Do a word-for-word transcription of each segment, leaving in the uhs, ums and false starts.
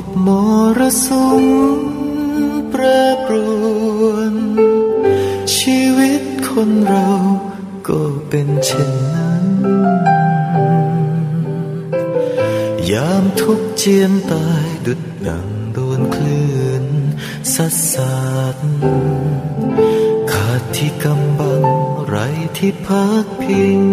บมรสุมแปรปรวนชีวิตคนเราก็เป็นเช่นนั้นยามทุกข์เจียนตายดุจดังโดนคลื่นซัดสาดขาดที่กำบังไรที่พักพิง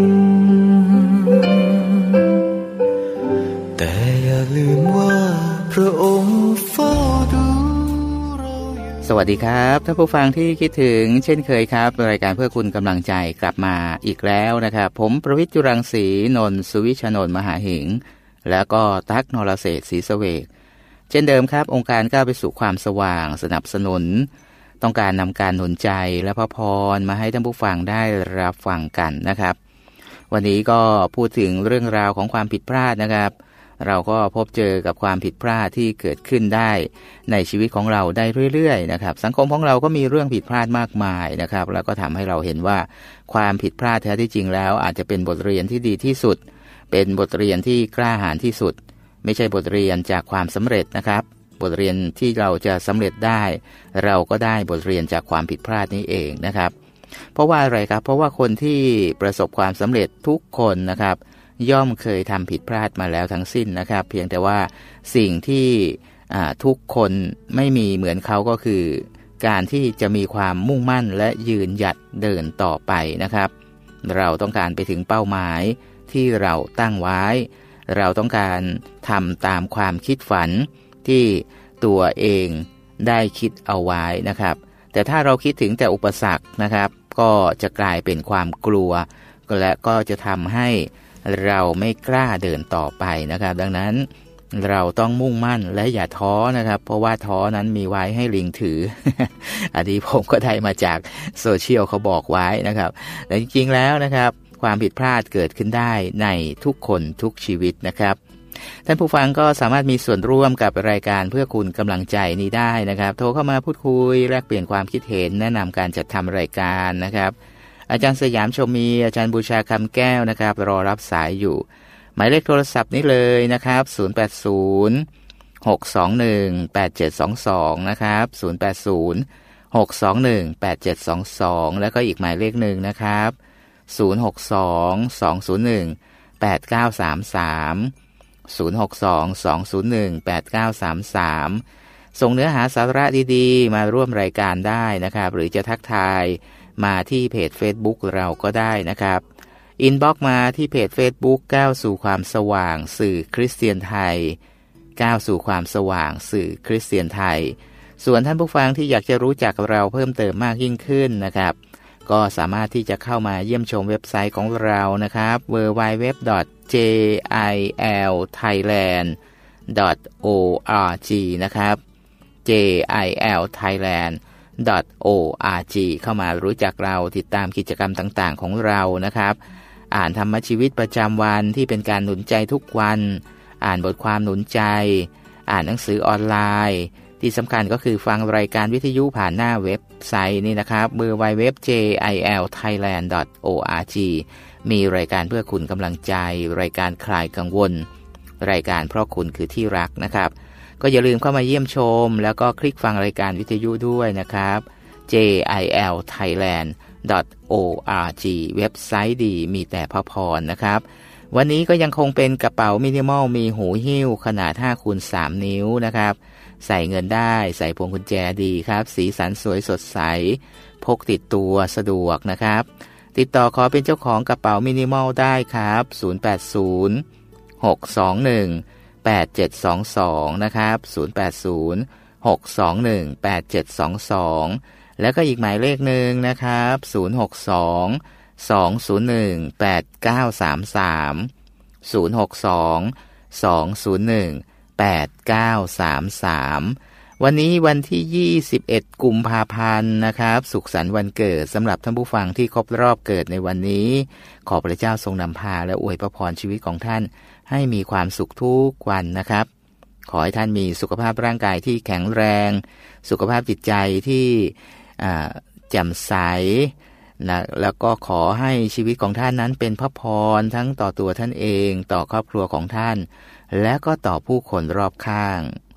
แต่อย่าลืมว่าพระองค์เฝ้าดูเราอยู่สวัสดีครับท่านผู้ฟังที่คิดถึงเช่นเคยครับรายการเพื่อคุณกำลังใจกลับมาอีกแล้วนะครับผมประวิตร จุรังสีนนท์สุวิชนนท์มหาหิงแล้วก็ตั๊กนรเศรษฐ์ศรีเสวกเช่นเดิมครับองค์การก้าวไปสู่ความสว่างสนับสนุนต้องการนำการหนุนใจและพระพรมาให้ท่านผู้ฟังได้รับฟังกันนะครับวันนี้ก็พูดถึงเรื่องราวของความผิดพลาดนะครับเราก็พบเจอกับความผิดพลาดที่เกิดขึ้นได้ในชีวิตของเราได้เรื่อยๆนะครับสังคมของเราก็มีเรื่องผิดพลาดมากมายนะครับแล้วก็ทำให้เราเห็นว่าความผิดพลาดแท้ที่จริงแล้วอาจจะเป็นบทเรียนที่ดีที่สุดเป็นบทเรียนที่กล้าหาญที่สุดไม่ใช่บทเรียนจากความสำเร็จนะครับบทเรียนที่เราจะสำเร็จได้เราก็ได้บทเรียนจากความผิดพลาดนี้เองนะครับเพราะว่าอะไรครับเพราะว่าคนที่ประสบความสำเร็จทุกคนนะครับย่อมเคยทำผิดพลาดมาแล้วทั้งสิ้นนะครับเพียงแต่ว่าสิ่งที่ทุกคนไม่มีเหมือนเขาก็คือการที่จะมีความมุ่งมั่นและยืนหยัดเดินต่อไปนะครับเราต้องการไปถึงเป้าหมายที่เราตั้งไว้เราต้องการทำตามความคิดฝันที่ตัวเองได้คิดเอาไว้นะครับแต่ถ้าเราคิดถึงแต่อุปสรรคนะครับก็จะกลายเป็นความกลัวและก็จะทำให้เราไม่กล้าเดินต่อไปนะครับดังนั้นเราต้องมุ่งมั่นและอย่าท้อนะครับเพราะว่าท้อนั้นมีไว้ให้ลิงถือ อันนี้ผมก็ได้มาจากโซเชียลเขาบอกไว้นะครับแต่จริงๆแล้วนะครับความผิดพลาดเกิดขึ้นได้ในทุกคนทุกชีวิตนะครับท่านผู้ฟังก็สามารถมีส่วนร่วมกับรายการเพื่อคุณกำลังใจนี้ได้นะครับโทรเข้ามาพูดคุยแลกเปลี่ยนความคิดเห็นแนะนำการจัดทำรายการนะครับอาจารย์สยามชมมีอาจารย์บูชาคำแก้วนะครับรอรับสายอยู่หมายเลขโทรศัพท์นี้เลยนะครับศูนย์ แปด ศูนย์ หก สอง หนึ่ง แปด เจ็ด สอง สองนะครับศูนย์ แปด ศูนย์ หก สอง หนึ่ง แปด เจ็ด สอง สองแล้วก็อีกหมายเลขหนึ่งนะครับศูนย์ หก สอง สอง ศูนย์ หนึ่ง แปด เก้า สาม สามศูนย์ หก สอง สอง ศูนย์ หนึ่ง แปด เก้า สาม สามส่งเนื้อหาสาระดีๆมาร่วมรายการได้นะครับหรือจะทักทายมาที่เพจ Facebook เราก็ได้นะครับอินบ็อกซ์มาที่เพจ Facebook ก้าวสู่ความสว่างสื่อคริสเตียนไทยก้าวสู่ความสว่างสื่อคริสเตียนไทยส่วนท่านผู้ฟังที่อยากจะรู้จักเราเพิ่มเติมมากยิ่งขึ้นนะครับก็สามารถที่จะเข้ามาเยี่ยมชมเว็บไซต์ของเรานะครับ ดับเบิลยู ดับเบิลยู ดับเบิลยู ดอท เจ ไอ แอล ไทยแลนด์ ดอท โอ อาร์ จี นะครับ เจ ไอ แอล ไทยแลนด์ ดอท โอ อาร์ จี เข้ามารู้จักเราติดตามกิจกรรมต่างๆของเรานะครับอ่านธรรมชีวิตประจำวันที่เป็นการหนุนใจทุกวันอ่านบทความหนุนใจอ่านหนังสือออนไลน์ที่สำคัญก็คือฟังรายการวิทยุผ่านหน้าเว็บไซต์นี่นะครับ ดับเบิลยู ดับเบิลยู ดับเบิลยู ดอท เจ ไอ แอล ไทยแลนด์ ดอท โอ อาร์ จี มีรายการเพื่อคุณกำลังใจรายการคลายกังวลรายการเพราะคุณคือที่รักนะครับก็อย่าลืมเข้ามาเยี่ยมชมแล้วก็คลิกฟังรายการวิทยุด้วยนะครับ เจ ไอ แอล ไทยแลนด์ ดอท โอ อาร์ จี เว็บไซต์ดีมีแต่พระพรนะครับวันนี้ก็ยังคงเป็นกระเป๋ามินิมอลมีหูหิ้วขนาด ห้าคูณสาม นิ้วนะครับใส่เงินได้ใส่พวงกุญแจดีครับสีสันสวยสดใสพกติดตัวสะดวกนะครับติดต่อขอเป็นเจ้าของกระเป๋ามินิมอลได้ครับศูนย์ แปด ศูนย์ หก สอง หนึ่ง แปด เจ็ด สอง สองนะครับศูนย์ แปด ศูนย์ หก สอง หนึ่ง แปด เจ็ด สอง สองแล้วก็อีกหมายเลขหนึ่งนะครับศูนย์ หก สอง สอง ศูนย์ หนึ่ง แปด เก้า สาม สามศูนย์ หก สอง สอง ศูนย์ หนึ่ง แปด เก้า สาม สามวันนี้วันที่ยี่สิบเอ็ดกุมภาพันธ์นะครับสุขสันต์วันเกิดสำหรับท่านผู้ฟังที่ครบรอบเกิดในวันนี้ขอพระเจ้าทรงนำพาและอวยพระพรชีวิตของท่านให้มีความสุขทุกวันนะครับขอให้ท่านมีสุขภาพร่างกายที่แข็งแรงสุขภาพจิตใจที่แจ่มใสนะแล้วก็ขอให้ชีวิตของท่านนั้นเป็นพระพรทั้งต่อตัวท่านเองต่อครอบครัวของท่านและก็ต่อผู้คนรอบข้าง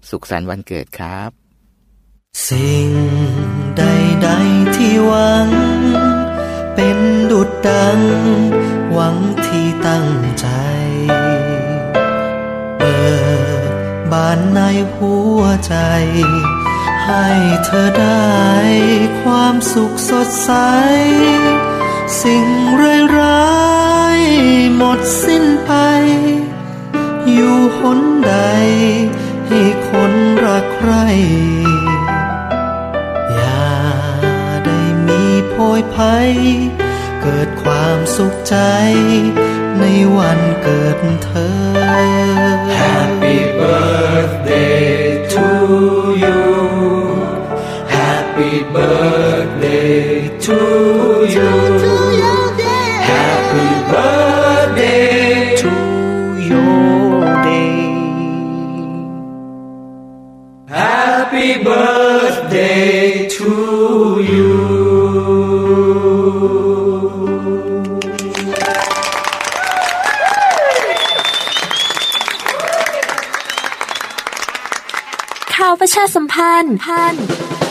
สุขสันต์วันเกิดครับสิ่งใดๆที่หวังเป็นดุจดังหวังที่ตั้งใจเปิดบานในหัวใจให้เธอได้ความสุขสดใสสิ่งร้ายๆหมดสิ้นไปอยู่หนใดให้คนรักใครอย่าได้มีโพยภัยเกิดความสุขใจในวันเกิดเธอ Happy birthday to you Happy birthday to you Happy birthday to your day Happy birthday to you ข่าวประชาสัมพันธ์พัน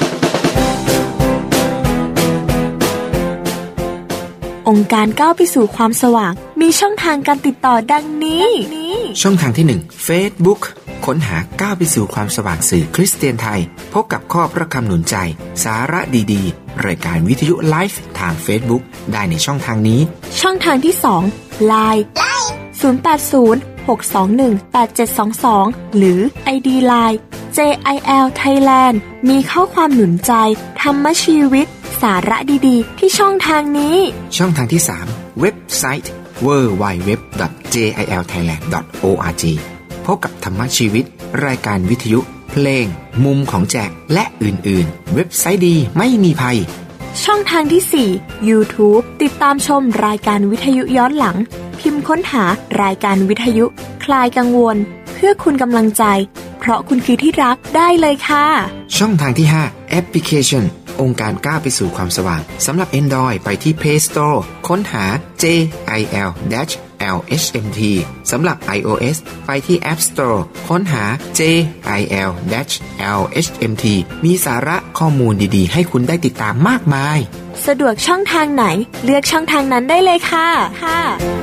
องค์การก้าวไปสู่ความสว่างมีช่องทางการติดต่อดังนี้ช่องทางที่หนึ่ง Facebook ค้นหาก้าวไปสู่ความสว่างสื่อคริสเตียนไทยพบกับข้อพระคำหนุนใจสาระดีๆรายการวิทยุไลฟ์ทาง Facebook ได้ในช่องทางนี้ช่องทางที่สอง ไลน์ ศูนย์ แปด ศูนย์ หก สอง หนึ่ง แปด เจ็ด สอง สอง หรือ ไอ ดี ไลน์ เจ ไอ แอล Thailand มีข้อความหนุนใจธรรมชีวิตสาระดีๆที่ช่องทางนี้ช่องทางที่สามเว็บไซต์ ดับเบิลยู ดับเบิลยู ดับเบิลยู ดอท เจ ไอ แอล ไทยแลนด์ ดอท โอ อาร์ จี พบกับธรรมชีวิตรายการวิทยุเพลงมุมของแจกและอื่นๆเว็บไซต์ดีไม่มีภัยช่องทางที่สี่ YouTube ติดตามชมรายการวิทยุย้อนหลังพิมพ์ค้นหารายการวิทยุคลายกังวลเพื่อคุณกำลังใจเพราะคุณคือที่รักได้เลยค่ะช่องทางที่ห้าแอปพลิเคชันองค์การก้าวไปสู่ความสว่างสำหรับ Android ไปที่ Play Store ค้นหา เจ ไอ แอล แอล เอช เอ็ม ที สำหรับ iOS ไปที่ App Store ค้นหา เจ ไอ แอล แอล เอช เอ็ม ที มีสาระข้อมูลดีๆให้คุณได้ติดตามมากมายสะดวกช่องทางไหนเลือกช่องทางนั้นได้เลยค่ะค่ะ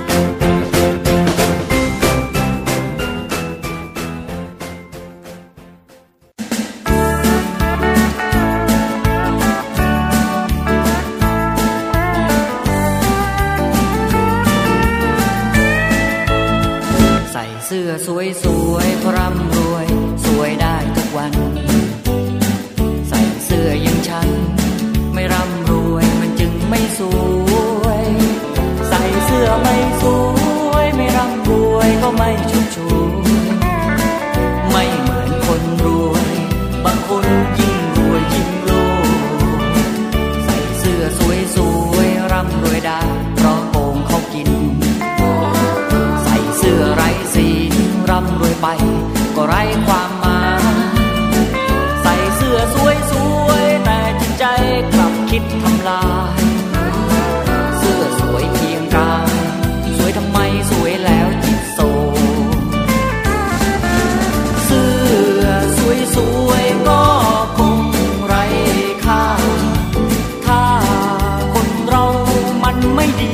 เสื้อสวยๆก็ร่ำรวยสวยได้ทุกวันใส่เสื้ออย่างฉันไม่ร่ำรวยมันจึงไม่สวยใส่เสื้อไม่สวยไม่ร่ำรวยก็ไม่ชุบชูไม่เหมือนคนรวยบางคนยิ่งรวยยิ่งโลภใส่เสื้อสวยๆร่ำรวยได้เพราะโกงเขากินใส่เสื้อไร้สีร่ำรวยไปก็ไร้ความหมายใส่เสื้อสวยๆแต่จิตใจกลับคิดทำลายเสื้อสวยเพียงกายสวยทำไมสวยแล้วจิตโศกเสื้อสวยๆก็คงไร้ค่าถ้าคนเรามันไม่ดี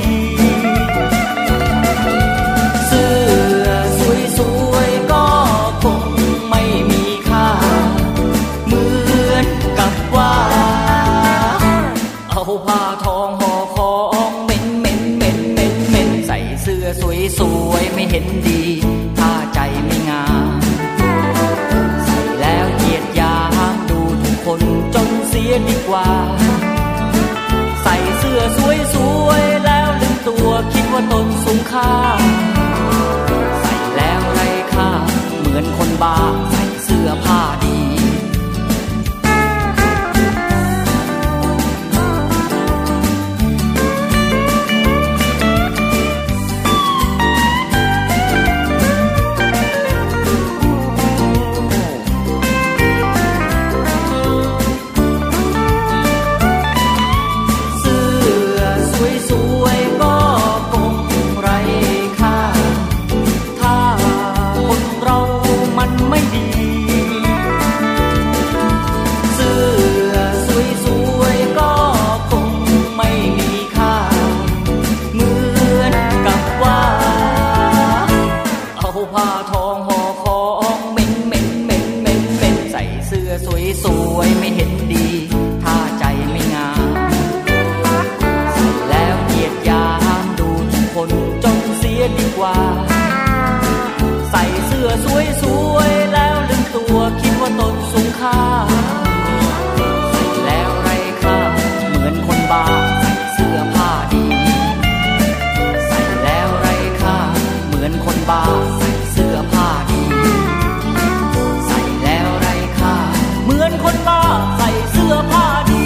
ผ้าทองห่อของเหม็นเหม็นเหม็นเหม็นเหม็นใส่เสื้อสวยสวยไม่เห็นดีถ้าใจไม่งามใส่แล้วเหยียดยามดูทุกคนจนเสียดีกว่าใส่เสื้อสวยสวยแล้วลืมตัวคิดว่าตนสูงค่าใส่แล้วไร้ค่าเหมือนคนบ้าใส่เสื้อผ้าดีสวยๆไม่เห็นดีถ้าใจไม่งามใส่แล้วเหยียดยามดูทุกคนจงเสียดีกว่าใส่เสื้อสวยๆแล้วลืมตัวคิดว่าตนสูงค่าใส่แล้วไร้ค่าเหมือนคนบ้าใส่เสื้อผ้าดีใส่แล้วไร้ค่าเหมือนคนบ้าใส่เสื้อผ้าดีใส่แล้วไร้ค่าเหมือนคนบ้าใส่เสื้อผ้าดี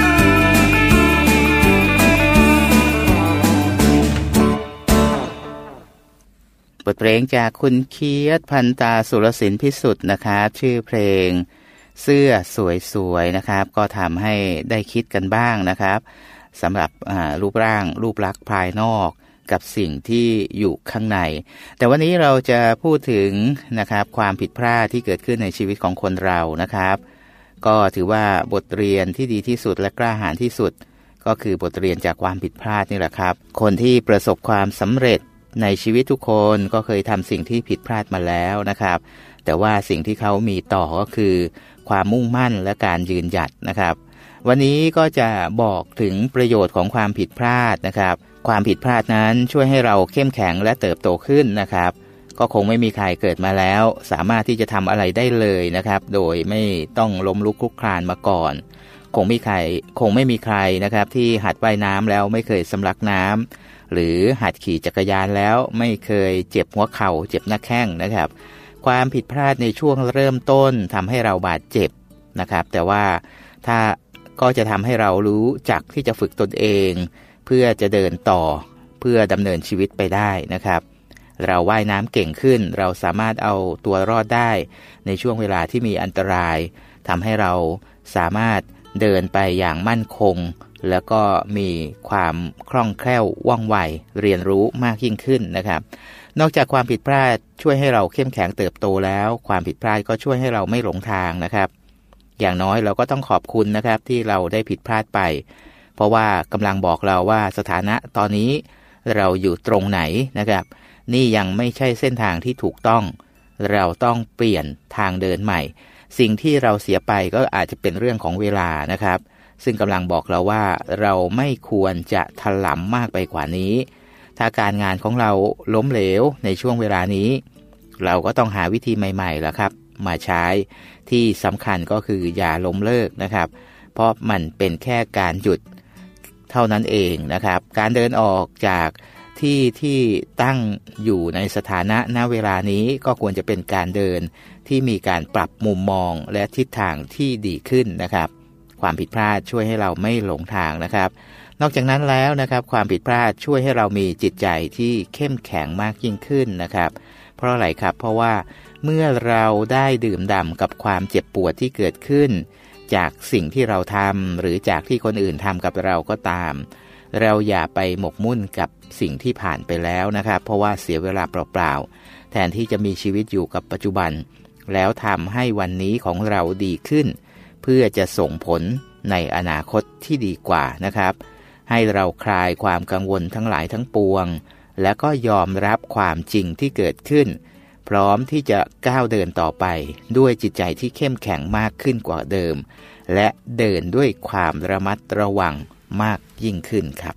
บทเพลงจากคุณเคียรติพันตาสุรศิลป์พิสุทธิ์นะครับชื่อเพลงเสื้อสวยๆนะครับก็ทำให้ได้คิดกันบ้างนะครับสำหรับรูปร่างรูปลักษณ์ภายนอกกับสิ่งที่อยู่ข้างในแต่วันนี้เราจะพูดถึงนะครับความผิดพลาดที่เกิดขึ้นในชีวิตของคนเรานะครับก็ถือว่าบทเรียนที่ดีที่สุดและกล้าหาญที่สุดก็คือบทเรียนจากความผิดพลาดนี่แหละครับคนที่ประสบความสำเร็จในชีวิตทุกคนก็เคยทำสิ่งที่ผิดพลาดมาแล้วนะครับแต่ว่าสิ่งที่เขามีต่อก็คือความมุ่งมั่นและการยืนหยัดนะครับวันนี้ก็จะบอกถึงประโยชน์ของความผิดพลาดนะครับความผิดพลาดนั้นช่วยให้เราเข้มแข็งและเติบโตขึ้นนะครับก็คงไม่มีใครเกิดมาแล้วสามารถที่จะทำอะไรได้เลยนะครับโดยไม่ต้องล้มลุกคลุกคลานมาก่อนคงไม่ใครคงไม่มีใครนะครับที่หัดว่ายน้ำแล้วไม่เคยสำลักน้ำหรือหัดขี่จักรยานแล้วไม่เคยเจ็บหัวเข่าเจ็บหน้าแข้งนะครับความผิดพลาดในช่วงเริ่มต้นทำให้เราบาดเจ็บนะครับแต่ว่าถ้าก็จะทำให้เรารู้จักที่จะฝึกตนเองเพื่อจะเดินต่อเพื่อดำเนินชีวิตไปได้นะครับเราว่ายน้ำเก่งขึ้นเราสามารถเอาตัวรอดได้ในช่วงเวลาที่มีอันตรายทำให้เราสามารถเดินไปอย่างมั่นคงแล้วก็มีความคล่องแคล่วว่องไวเรียนรู้มากยิ่งขึ้นนะครับนอกจากความผิดพลาดช่วยให้เราเข้มแข็งเติบโตแล้วความผิดพลาดก็ช่วยให้เราไม่หลงทางนะครับอย่างน้อยเราก็ต้องขอบคุณนะครับที่เราได้ผิดพลาดไปเพราะว่ากำลังบอกเราว่าสถานะตอนนี้เราอยู่ตรงไหนนะครับนี่ยังไม่ใช่เส้นทางที่ถูกต้องเราต้องเปลี่ยนทางเดินใหม่สิ่งที่เราเสียไปก็อาจจะเป็นเรื่องของเวลานะครับซึ่งกำลังบอกเราว่าเราไม่ควรจะถลำมากไปกว่านี้ถ้าการงานของเราล้มเหลวในช่วงเวลานี้เราก็ต้องหาวิธีใหม่ๆแล้วครับมาใช้ที่สำคัญก็คืออย่าล้มเลิกนะครับเพราะมันเป็นแค่การหยุดเท่านั้นเองนะครับการเดินออกจากที่ที่ตั้งอยู่ในสถานะณเวลานี้ก็ควรจะเป็นการเดินที่มีการปรับมุมมองและทิศทางที่ดีขึ้นนะครับความผิดพลาดช่วยให้เราไม่หลงทางนะครับนอกจากนั้นแล้วนะครับความผิดพลาดช่วยให้เรามีจิตใจที่เข้มแข็งมากยิ่งขึ้นนะครับเพราะอะไรครับเพราะว่าเมื่อเราได้ดื่มด่ำกับความเจ็บปวดที่เกิดขึ้นจากสิ่งที่เราทำหรือจากที่คนอื่นทำกับเราก็ตามเราอย่าไปหมกมุ่นกับสิ่งที่ผ่านไปแล้วนะครับเพราะว่าเสียเวลาเปล่าๆแทนที่จะมีชีวิตอยู่กับปัจจุบันแล้วทำให้วันนี้ของเราดีขึ้นเพื่อจะส่งผลในอนาคตที่ดีกว่านะครับให้เราคลายความกังวลทั้งหลายทั้งปวงแล้วก็ยอมรับความจริงที่เกิดขึ้นพร้อมที่จะก้าวเดินต่อไปด้วยจิตใจที่เข้มแข็งมากขึ้นกว่าเดิมและเดินด้วยความระมัดระวังมากยิ่งขึ้นครับ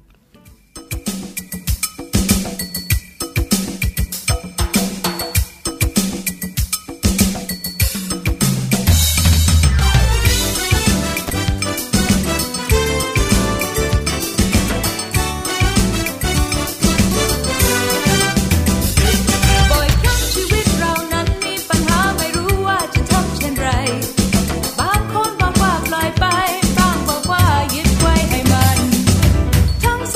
ทั้ง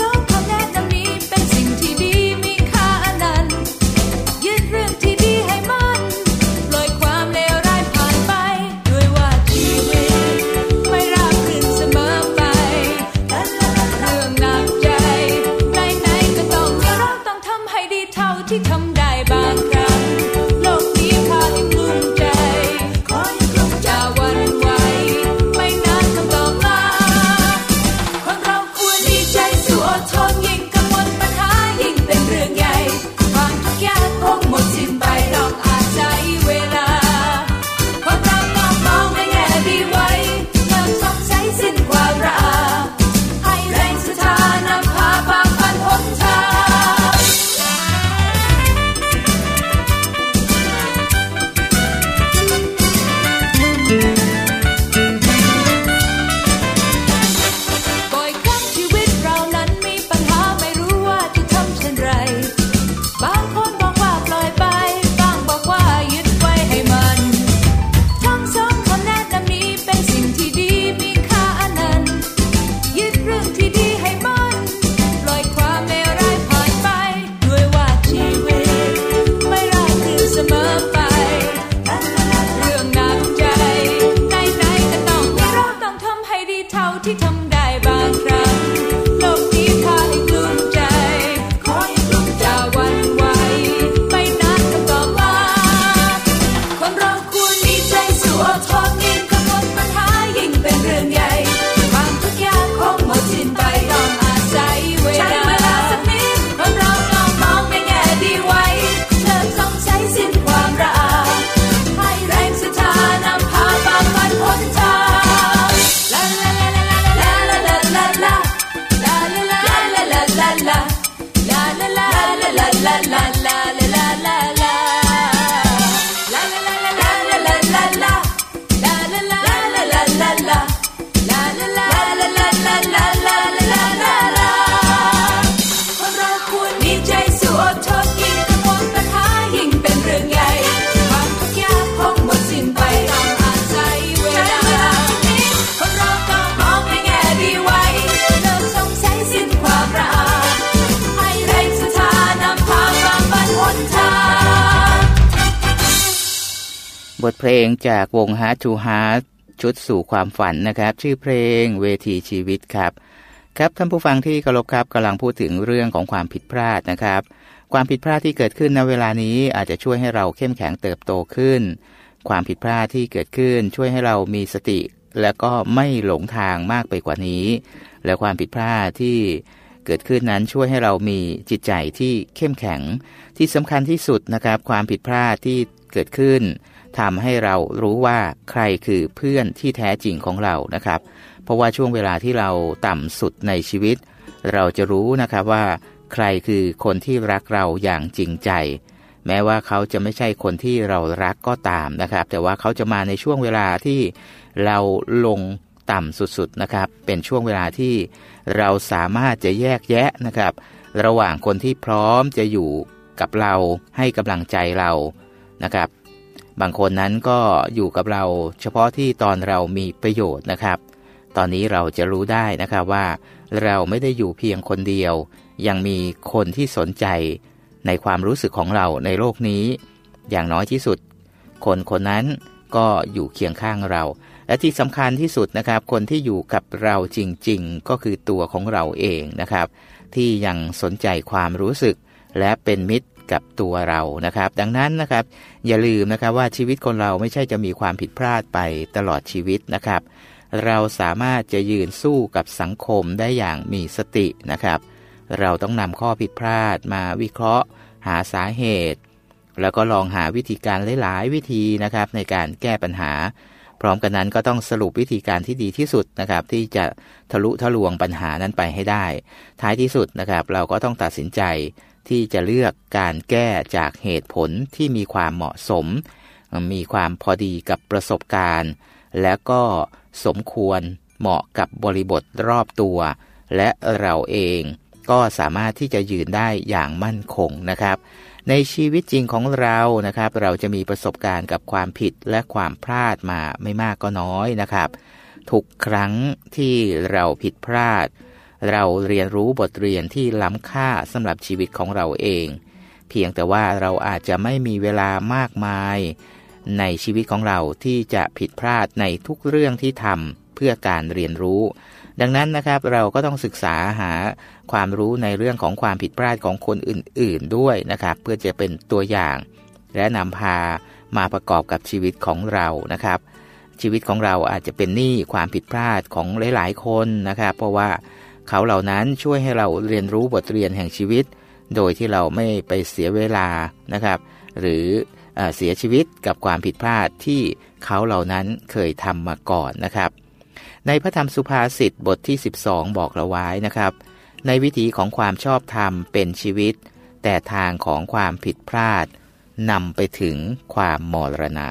ทเพลงจากวง Heart to Heart ชุดสู่ความฝันนะครับชื่อเพลงเวทีชีวิตครับครับท่านผู้ฟังที่เคารพครับกำลังพูดถึงเรื่องของความผิดพลาดนะครับความผิดพลาดที่เกิดขึ้นณเวลานี้อาจจะช่วยให้เราเข้มแข็งเติบโตขึ้นความผิดพลาดที่เกิดขึ้นช่วยให้เรามีสติและก็ไม่หลงทางมากไปกว่านี้และความผิดพลาดที่เกิดขึ้นนั้นช่วยให้เรามีจิตใจที่เข้มแข็งที่สำคัญที่สุดนะครับความผิดพลาดที่เกิดขึ้นทำให้เรารู้ว่าใครคือเพื่อนที่แท้จริงของเรานะครับเพราะว่าช่วงเวลาที่เราต่ำสุดในชีวิตเราจะรู้นะครับว่าใครคือคนที่รักเราอย่างจริงใจแม้ว่าเขาจะไม่ใช่คนที่เรารักก็ตามนะครับแต่ว่าเขาจะมาในช่วงเวลาที่เราลงต่ำสุดๆนะครับเป็นช่วงเวลาที่เราสามารถจะแยกแยะนะครับระหว่างคนที่พร้อมจะอยู่กับเราให้กำลังใจเรานะครับบางคนนั้นก็อยู่กับเราเฉพาะที่ตอนเรามีประโยชน์นะครับตอนนี้เราจะรู้ได้นะครับว่าเราไม่ได้อยู่เพียงคนเดียวยังมีคนที่สนใจในความรู้สึกของเราในโลกนี้อย่างน้อยที่สุดคนคนนั้นก็อยู่เคียงข้างเราและที่สำคัญที่สุดนะครับคนที่อยู่กับเราจริงๆก็คือตัวของเราเองนะครับที่ยังสนใจความรู้สึกและเป็นมิตรกับตัวเรานะครับดังนั้นนะครับอย่าลืมนะครับว่าชีวิตคนเราไม่ใช่จะมีความผิดพลาดไปตลอดชีวิตนะครับเราสามารถจะยืนสู้กับสังคมได้อย่างมีสตินะครับเราต้องนำข้อผิดพลาดมาวิเคราะห์หาสาเหตุแล้วก็ลองหาวิธีการหลายๆวิธีนะครับในการแก้ปัญหาพร้อมกันนั้นก็ต้องสรุปวิธีการที่ดีที่สุดนะครับที่จะทะลุทะลวงปัญหานั้นไปให้ได้ท้ายที่สุดนะครับเราก็ต้องตัดสินใจที่จะเลือกการแก้จากเหตุผลที่มีความเหมาะสมมีความพอดีกับประสบการณ์และก็สมควรเหมาะกับบริบทรอบตัวและเราเองก็สามารถที่จะยืนได้อย่างมั่นคงนะครับในชีวิตจริงของเรานะครับเราจะมีประสบการณ์กับความผิดและความพลาดมาไม่มากก็น้อยนะครับทุกครั้งที่เราผิดพลาดเราเรียนรู้บทเรียนที่ล้ำค่าสำหรับชีวิตของเราเองเพียงแต่ว่าเราอาจจะไม่มีเวลามากมายในชีวิตของเราที่จะผิดพลาดในทุกเรื่องที่ทำเพื่อการเรียนรู้ดังนั้นนะครับเราก็ต้องศึกษาหาความรู้ในเรื่องของความผิดพลาดของคนอื่นๆด้วยนะครับเพื่อจะเป็นตัวอย่างและนำพามาประกอบกับชีวิตของเรานะครับชีวิตของเราอาจจะเป็นหนี้ความผิดพลาดของหลายๆคนนะครับเพราะว่าเขาเหล่านั้นช่วยให้เราเรียนรู้บทเรียนแห่งชีวิตโดยที่เราไม่ไปเสียเวลานะครับหรือเอ่อเสียชีวิตกับความผิดพลาดที่เขาเหล่านั้นเคยทำมาก่อนนะครับในพระธรรมสุภาษิตบทที่สิบสองบอกเราไว้นะครับในวิถีของความชอบธรรมเป็นชีวิตแต่ทางของความผิดพลาดนำไปถึงความมรณา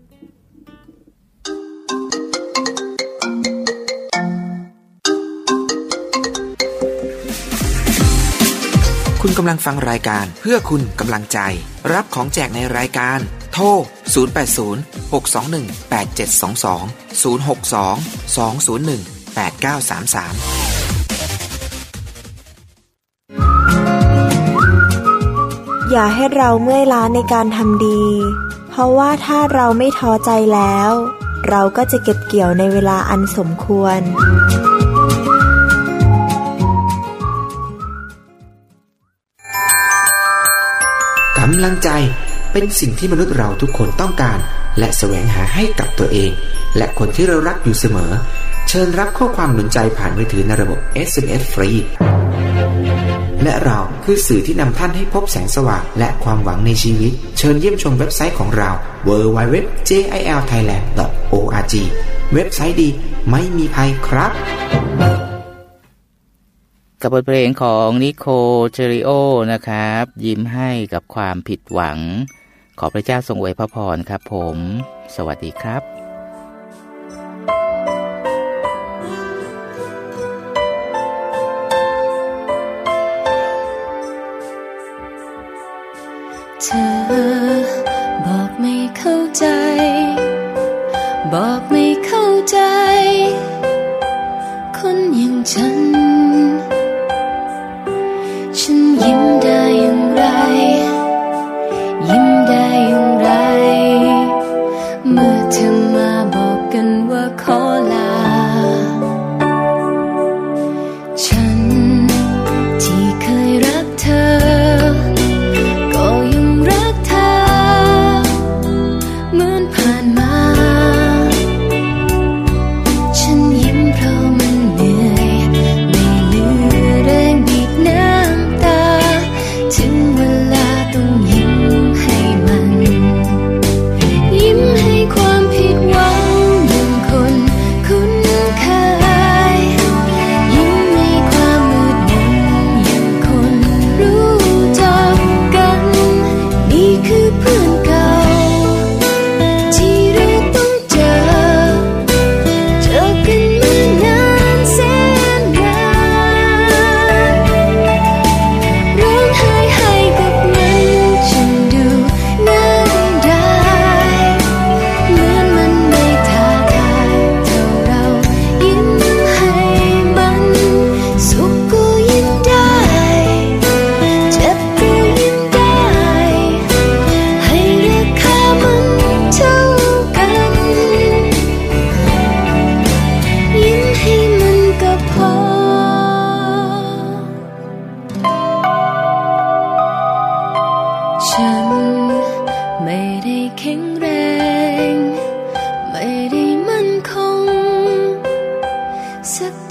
คุณกำลังฟังรายการเพื่อคุณกำลังใจรับของแจกในรายการโทรศูนย์ แปด ศูนย์ หก สอง หนึ่ง แปด เจ็ด สอง สอง ศูนย์ หก สอง สอง ศูนย์ หนึ่ง แปด เก้า สาม สามอย่าให้เราเมื่อยล้าในการทำดีเพราะว่าถ้าเราไม่ท้อใจแล้วเราก็จะเก็บเกี่ยวในเวลาอันสมควรกำลังใจเป็นสิ่งที่มนุษย์เราทุกคนต้องการและแสวงหาให้กับตัวเองและคนที่เรารักอยู่เสมอเชิญรับข้อความหนุนใจผ่านมือถือในระบบ เอส เอ็ม เอส ฟรีและเราคือสื่อที่นำท่านให้พบแสงสว่างและความหวังในชีวิตเชิญเยี่ยมชมเว็บไซต์ของเรา ดับเบิลยู ดับเบิลยู ดับเบิลยู ดอท เจ ไอ แอล ไทยแลนด์ ดอท โอ อาร์ จี เว็บไซต์ดีไม่มีภัยครับกับบทเพลงของนิโคเชริโอนะครับยิ้มให้กับความผิดหวังขอพระเจ้าทรงอวยพระพรครับผมสวัสดีครับเธอบอกไม่เข้าใจบอกไม่เข้าใจคนอย่างฉันฉันยิ้มได้อย่างไรยิ้มได้อย่างไรเมื่สัก